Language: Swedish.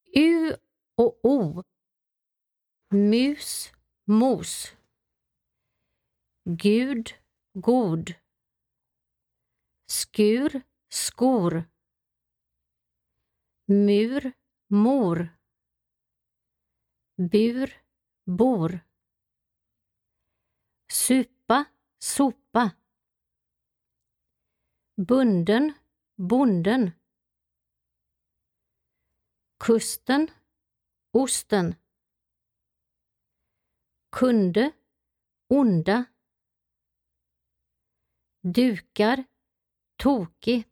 U och O. Mus, mos. Gud, god. Skur, skor. Mur, mor. Bur, bor. Supa, sopa. Bunden, bonden. Kusten, osten. Kunde, onda. Dukar, tokig.